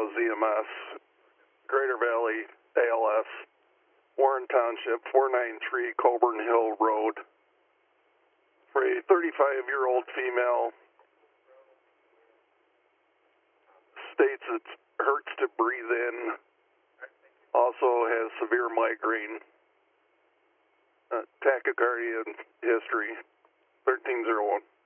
Meadows EMS, Greater Valley ALS, Warren Township, 493 Coburn Hill Road. For a 35-year-old female, states it hurts to breathe in, also has severe migraine, tachycardia history, 1301.